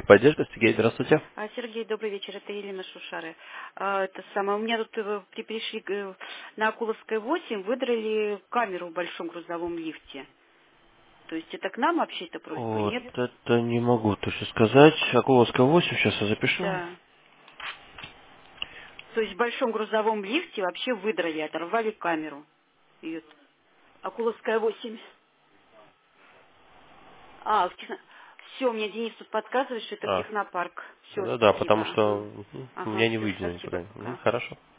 Поддержка, Сергей, здравствуйте. Сергей, добрый вечер, это Елена Шушары. Это самое, у меня тут пришли на Акуловской 8, выдрали камеру в большом грузовом лифте. То есть это к нам вообще эта просьба, Вот нет? это не могу точно сказать. Акуловская 8, сейчас я запишу. Да. То есть в большом грузовом лифте вообще выдрали, оторвали камеру. Акуловская 8. Все, мне Денис тут подсказывает, что это в А, технопарк. Все, да-да, спасибо. потому Ага, что у ага, меня не все, выделено спасибо, неправильно. пока. Хорошо.